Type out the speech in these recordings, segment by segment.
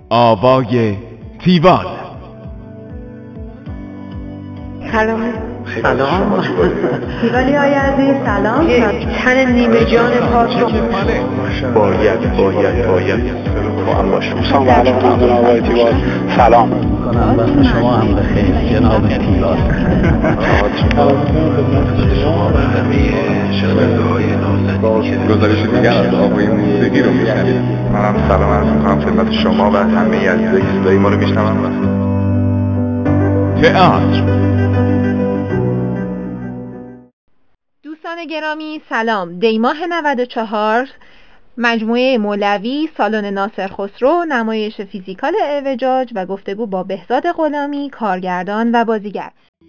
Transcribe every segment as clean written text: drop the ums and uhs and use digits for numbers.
آوای تیوال. سلام. تیوالی های عزیز سلام. تن نیمه جان پاک رو باید تو هم باشی. دوستان و علاقه‌مندان من آقای تیوال سلام کنم. وقت شما هم بخیر جناب تیوال. گزارش دیگر از آقای موسیقی رو میشنوید. منم سلام عرض می‌کنم خدمت شما و همه عزیزایی که صدای ما رو میشنون. تئاتر. دوستان گرامی سلام. دیماه 94 مجموعه مولوی، سالن ناصر خسرو، نمایش فیزیکال اعوجاج و گفتگو با بهزاد غلامی، کارگردان و بازیگر.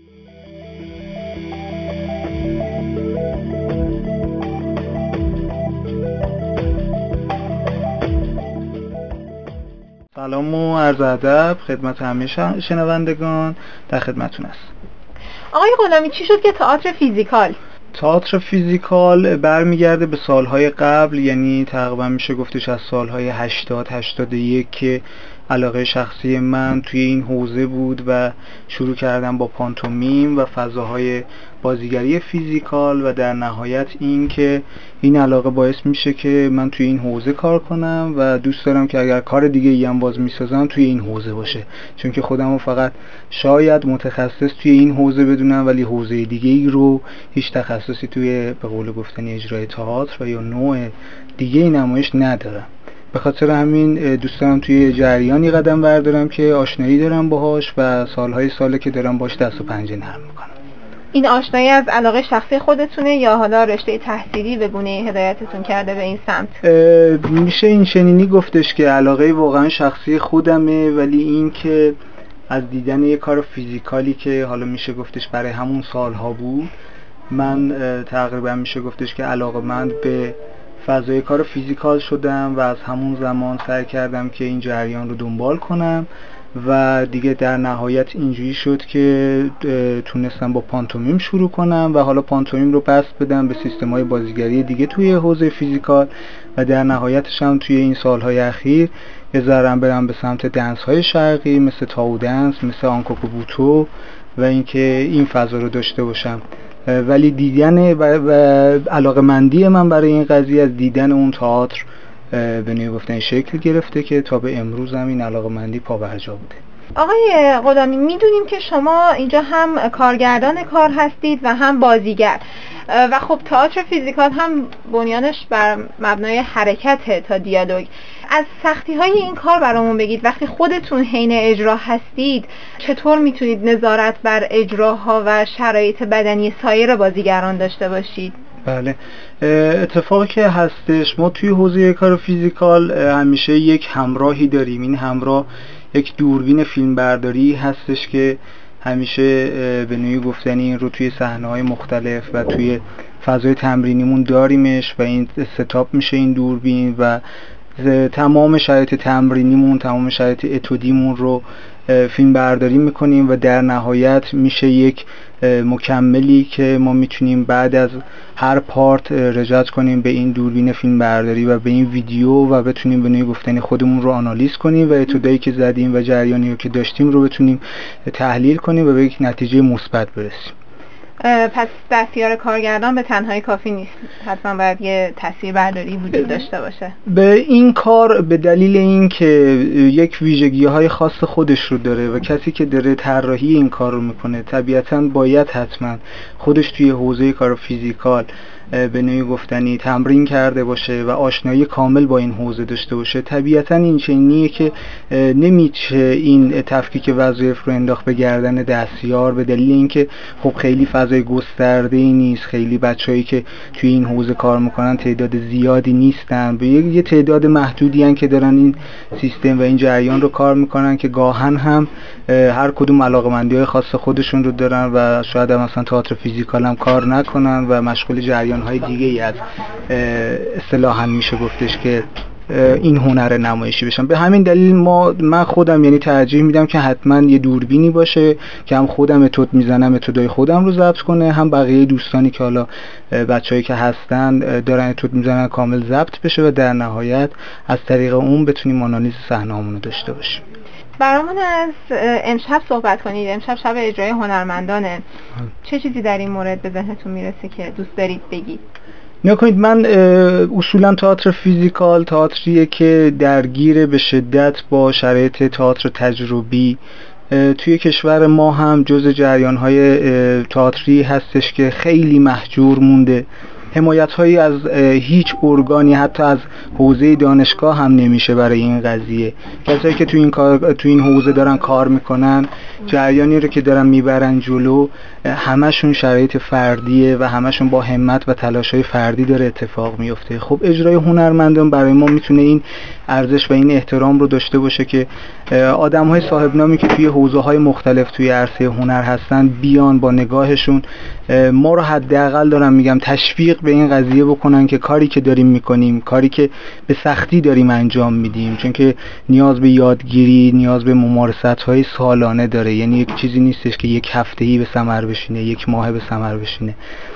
سلام و عرض ادب خدمت همه شنوندگان، در خدمتتون است. آقای غلامی چی شد که تئاتر فیزیکال؟ تئاتر فیزیکال برمیگرده به سالهای قبل، یعنی تقریبا میشه گفتش از سالهای 80-81 که علاقه شخصی من توی این حوزه بود و شروع کردم با پانتومیم و فضاهای بازیگری فیزیکال و در نهایت این که این علاقه باعث میشه که من توی این حوزه کار کنم و دوست دارم که اگر کار دیگه ای هم باز میسازم توی این حوزه باشه، چون که خودمو فقط شاید متخصص توی این حوزه بدونم ولی حوزه دیگه ای رو هیچ تخصصی توی به قول گفتنی اجرای تئاتر و یا نوع دیگه نمایش ندارم. به خاطر همین دوست دارم توی جریانی قدم بردارم که آشنایی دارم باهاش و ساله که دارم باش دست و پنجه نرم میکنم. این آشنایی از علاقه شخصی خودتونه یا حالا رشته تحصیلی به گونه هدایتتون کرده به این سمت؟ میشه این چنینی گفتش که علاقه واقعا شخصی خودمه، ولی این که از دیدن یه کار فیزیکالی که حالا میشه گفتش برای همون سالها بود، من تقریبا میشه گفتش که علاقه‌مند به فضای کار فیزیکال شدم و از همون زمان سعی کردم که این جریان رو دنبال کنم و دیگه در نهایت اینجوری شد که تونستم با پانتومیم شروع کنم و حالا پانتومیم رو بسط بدم به سیستم‌های بازیگری دیگه توی حوزه فیزیکال و در نهایتش هم توی این سالهای اخیر یه ذره برم به سمت دنس‌های شرقی مثل تاو دنس، مثل آنکوکو بوتو و اینکه این فضا رو داشته باشم. ولی دیدن و علاقه‌مندی من برای این قضیه از دیدن اون تئاتر به نوعی گفتن شکل گرفته که تا به امروز هم این علاقه‌مندی پابرجا بوده. آقای غلامی میدونیم که شما اینجا هم کارگردان کار هستید و هم بازیگر و خب تئاتر فیزیکال هم بنیانش بر مبنای حرکته تا دیالوگ. از سختی های این کار برامون بگید. وقتی خودتون حین اجرا هستید چطور میتونید نظارت بر اجراها و شرایط بدنی سایر بازیگران داشته باشید؟ بله، اتفاقی که هستش ما توی حوزه کار فیزیکال همیشه یک همراهی داریم. این همراه یک دوربین فیلمبرداری هستش که همیشه به نوعی گفتنی این رو توی صحنه‌های مختلف و توی فضای تمرینیمون داریمش و این ستاپ میشه این دوربین و تمام شرایط تمرینیمون، تمام شرایط اتودیمون رو فیلم برداری میکنیم و در نهایت میشه یک مکملی که ما میتونیم بعد از هر پارت رجعت کنیم به این دوربین فیلم برداری و به این ویدیو و بتونیم به نوعی گفتنی خودمون رو آنالیز کنیم و اتودایی که زدیم و جریانی رو که داشتیم رو بتونیم تحلیل کنیم و به یک نتیجه مثبت برسیم. پس دستیار کارگردان به تنهایی کافی نیست، حتما باید یه تصویربرداری وجود داشته باشه. به این کار به دلیل این که یک ویژگی‌های خاص خودش رو داره و کسی که داره طراحی این کار رو میکنه طبیعتاً باید حتما خودش توی حوزه کار فیزیکال به نوعی گفتنی تمرین کرده باشه و آشنایی کامل با این حوزه داشته باشه. طبیعتاً این چنینیه که نمیشه این تفکیک وظایف رو انداخت به گردن دستیار به دلیل اینکه خب خیلی فضای گسترده‌ای نیست، خیلی بچه‌ای که توی این حوزه کار میکنن تعداد زیادی نیستن، به یه تعداد محدودی هن که دارن این سیستم و این جریان رو کار میکنن که گاهن هم هر کدوم علاقه‌مندی‌های خاص خودشون رو دارن و شاید هم مثلا تئاتر فیزیکال هم کار نکنن و مشغول جریان‌های دیگه‌ای از اصطلاحاً میشه گفتش که این هنر نمایشی بشن. به همین دلیل من خودم یعنی ترجیح میدم که حتما یه دوربینی باشه که هم خودم متد میزنم، متدای خودم رو ضبط کنه، هم بقیه دوستانی که حالا بچه‌ای که هستن دارن متد میزنن کامل ضبط بشه و در نهایت از طریق اون بتونیم آنالیز صحنه‌مون رو داشته باشیم. برامون از امشب صحبت کنید. امشب شب اجرای هنرمندانه. چه چیزی در این مورد به ذهنتون میرسه که دوست دارید بگید؟ نگاه کنید، من اصولا تئاتر فیزیکال تئاتریه که درگیر به شدت با شرایط تئاتر تجربی توی کشور ما هم جز جریان‌های تئاتری هستش که خیلی محجور مونده. حمایت‌هایی از هیچ ارگانی حتی از حوزه دانشگاه هم نمیشه برای این قضیه. کسایی که تو این حوزه دارن کار میکنن، جریانی رو که دارن میبرن جلو، همشون شرایط فردیه و همشون با همت و تلاش‌های فردی داره اتفاق میفته. خب اجرای هنرمندان برای ما میتونه این ارزش و این احترام رو داشته باشه که آدم‌های صاحب نامی که توی حوزه‌های مختلف توی عرصه هنر هستن بیان با نگاهشون ما رو حداقل دارم میگم تشویق به این قضیه بکنن که کاری که داریم میکنیم، کاری که به سختی داریم انجام میدیم، چون که نیاز به یادگیری، نیاز به ممارست‌های سالانه داره. یعنی یک چیزی نیستش که یک هفته‌ای به ثمر بشینه، یک ماه به ثمر بشینه.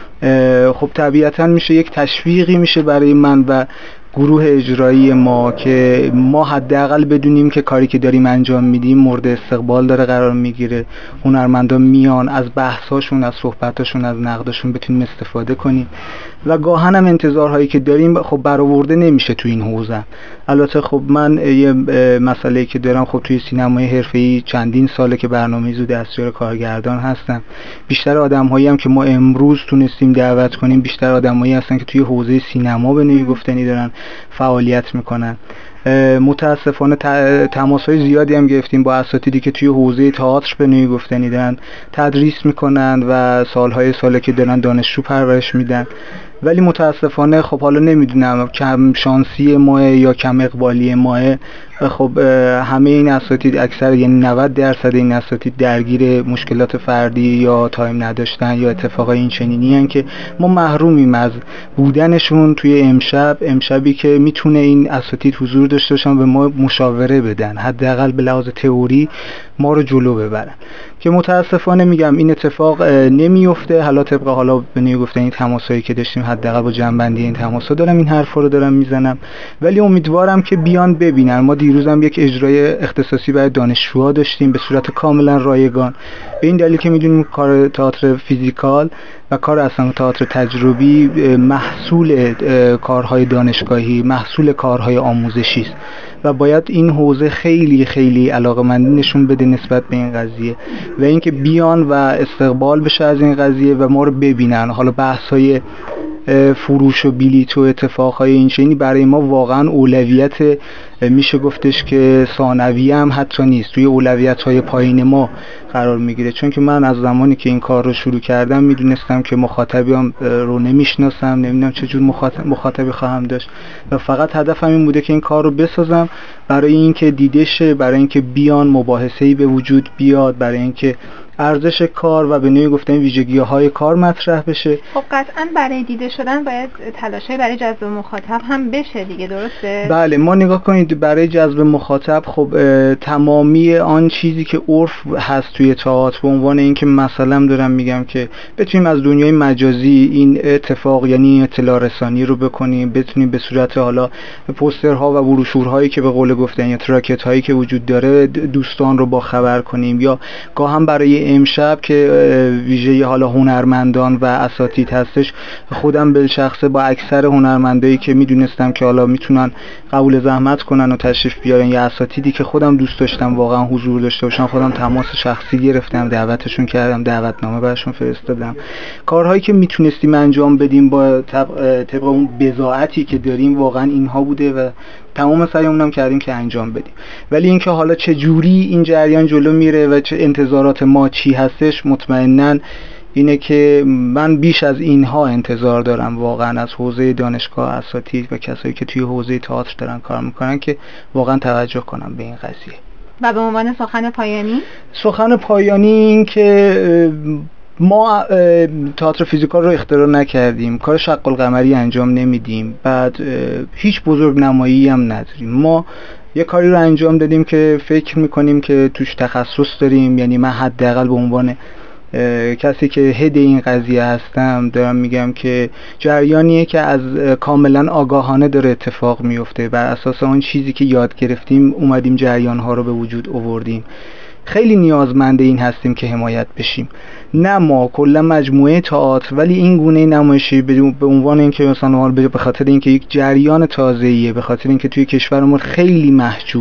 خب طبیعتاً میشه یک تشویقی میشه برای من و گروه اجرایی ما که ما حداقل بدونیم که کاری که داریم انجام میدیم مورد استقبال داره قرار میگیره. هنرمندان میان از بحثاشون، از صحبتاشون، از نقداشون بتونیم استفاده کنیم و گاهن هم انتظارهایی که داریم خب برآورده نمیشه تو این حوزه. البته خب من یه مسئله‌ای که دارم، خب توی سینمای حرفه‌ای چندین ساله که برنامه‌ریز و دستیار کارگردان هستم. بیشتر آدم‌هایی هم که ما امروز تونستیم دعوت کنیم بیشتر آدم‌هایی هستن که توی حوزه سینما به نوعی گفتنی دارن فعالیت میکنن. متاسفانه تماس‌های زیادی هم گرفتیم با اساتیدی که توی حوزه تئاتر به نوعی گفتنی دارن تدریس میکنن و ساله که دارن دانشجو پرورش میدن، ولی متاسفانه خب حالا نمیدونم کم شانسی ماه یا کم اقبالی ماه، خب همه این اساتید اکثر یعنی 90% این اساتید درگیر مشکلات فردی یا تایم نداشتن یا اتفاقای این چنینی هن که ما محرومیم از بودنشون توی امشبی که میتونه این اساتید حضور داشته باشن و به ما مشاوره بدن، حداقل به لحاظ تئوری ما رو جلو ببرن، که متاسفانه میگم این اتفاق نمیفته. حالا طبق حالا به نوعی گفتن این تماسایی که داشتیم حداقل با جنبندی این تماسا دارم این حرفا رو دارم میزنم، ولی امیدوارم که بیان ببینن. ما دیروزم یک اجرای اختصاصی برای دانشجوها داشتیم به صورت کاملا رایگان، به این دلیل که میدونیم کار تئاتر فیزیکال و کار اصلا تئاتر تجربی محصول کارهای دانشگاهی، محصول کارهای آموزشی است و باید این حوزه خیلی خیلی علاقه‌مندی نشون بده نسبت به این قضیه و اینکه بیان و استقبال بشه از این قضیه و ما رو ببینن. حالا بحث‌های فروش و بلیط و اتفاقهای این چنینی برای ما واقعا اولویت میشه گفتش که ثانویه هم حتی نیست، توی اولویت‌های پایین ما قرار میگیره، چون که من از زمانی که این کار رو شروع کردم میدونستم که مخاطبیم رو نمیشناسم، نمیدونم چه جور مخاطبی خواهم داشت و فقط هدفم این بوده که این کار رو بسازم برای اینکه دیده شه، برای اینکه بیان مباحثه‌ای به وجود بیاد، برای اینکه ارزش کار و به نوعی گفتن ویژگی‌های کار مطرح بشه. خب قطعاً برای دیده شدن باید تلاشی برای جذب مخاطب هم بشه دیگه، درسته؟ بله، ما نگاه کنید برای جذب مخاطب خب تمامی آن چیزی که عرف هست توی تئاتر به عنوان اینکه مثلا دارم میگم که بتونیم از دنیای مجازی این اتفاق یعنی اطلاع رسانی رو بکنیم، بتونیم به صورت حالا پوسترها و بروشورهایی که به قول گفتن یا تراکت هایی که وجود داره دوستان رو با خبر کنیم، یا گاهم برای امشب که ویژه حالا هنرمندان و اساتید هستش، خودم به شخصه با اکثر هنرمندایی که میدونستم که حالا میتونن قبول زحمت کنن و تشریف بیارن یا اساتیدی که خودم دوست داشتم واقعا حضور داشته باشن، خودم تماس شخصی گرفتم، دعوتشون کردم، دعوتنامه براشون فرستادم. کارهایی که میتونستیم انجام بدیم با طبق اون بضاعتی که داریم واقعا اینها بوده و تمام سعیمون هم کردیم که انجام بدیم. ولی اینکه حالا چه جوری این جریان جلو میره و چه انتظارات ما چی هستش، مطمئناً اینه که من بیش از اینها انتظار دارم واقعا از حوزه دانشگاه، اساتید و کسایی که توی حوزه تئاتر دارن کار میکنن که واقعا توجه کنم به این قضیه. و به عنوان سخن پایانی این که ما تئاتر فیزیکال رو اختراع نکردیم، کار شق القمری انجام نمیدیم، بعد هیچ بزرگ نمایی هم نداریم. ما یه کاری رو انجام دادیم که فکر میکنیم که توش تخصص داریم، یعنی من حداقل به عنوان کسی که هد این قضیه هستم دارم میگم که جریانیه که از کاملا آگاهانه داره اتفاق میفته، بر اساس اون چیزی که یاد گرفتیم اومدیم جریانها رو به وجود آوردیم. خیلی نیازمند این هستیم که حمایت بشیم، نه ما کلا مجموعه تئاتر، ولی این گونه نمایشی به عنوان اینکه مثلا به خاطر اینکه یک جریان تازه‌ایه، به خاطر اینکه توی کشورمون خیلی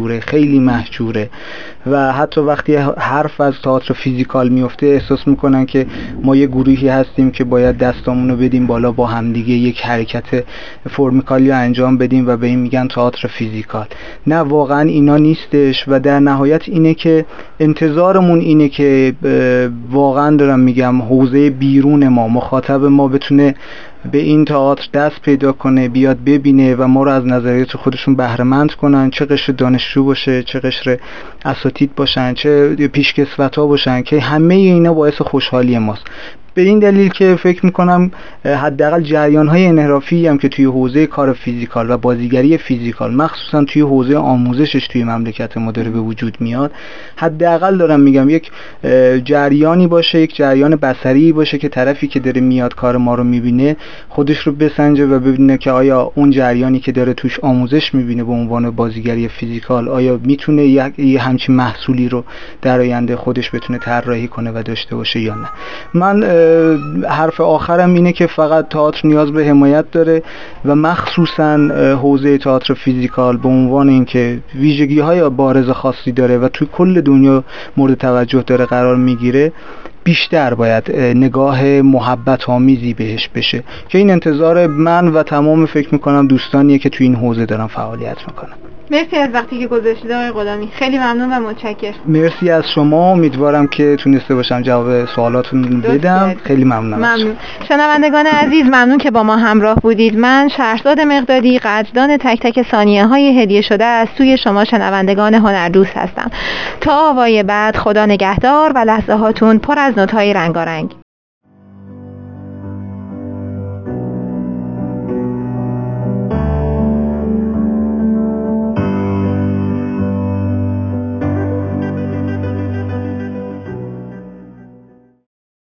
محجوره و حتی وقتی حرف از تئاتر فیزیکال میفته احساس میکنن که ما یه گروهی هستیم که باید دستامونو بدیم بالا با همدیگه یک حرکت فرمیکالی انجام بدیم و به این میگن تئاتر فیزیکال. نه، واقعا اینا نیستش و در نهایت اینه که انتظارمون اینه که واقعا دارم میگم حوزه بیرون ما، مخاطب ما بتونه به این تئاتر دست پیدا کنه، بیاد ببینه و ما رو از نظریات خودشون بهره مند کنن، چه قشر دانشجو باشه، چه قشر اساتید باشن، چه پیشکسوت‌ها باشن، که همه اینا باعث خوشحالی ماست. به این دلیل که فکر میکنم حداقل جریان‌های انحرافی هم که توی حوزه کار فیزیکال و بازیگری فیزیکال، مخصوصا توی حوزه آموزشش توی مملکت ما داره به وجود میاد، حداقل دارم میگم یک جریانی باشه، یک جریان بصری باشه که طرفی که داره میاد کار ما رو میبینه خودش رو بسنجه و ببینه که آیا اون جریانی که داره توش آموزش میبینه به عنوان بازیگری فیزیکال آیا میتونه یه همچین محصولی رو در آینده خودش بتونه طراحی کنه و داشته باشه یا نه. من حرف آخرم اینه که فقط تئاتر نیاز به حمایت داره و مخصوصا حوزه تئاتر فیزیکال به عنوان اینکه ویژگی‌های بارز خاصی داره و توی کل دنیا مورد توجه داره قرار میگیره، بیشتر باید نگاه محبت آمیزی بهش بشه که این انتظار من و تمام فکر میکنم دوستانیه که توی این حوزه دارن فعالیت میکنن. مرسی از وقتی که گذاشتید آقای غلامی، خیلی ممنون و متشکرم. مرسی از شما، امیدوارم که تونسته باشم جواب سوالاتون بدم. خیلی ممنون. شنوندگان عزیز، ممنون که با ما همراه بودید. من شهرزاد مقدادی، قدردان تک تک ثانیه‌های هدیه شده از سوی شما شنوندگان هنردوست هستم. تا آوای بعد، خدا نگهدار و لحظه هاتون پر از نوت‌های رنگارنگ.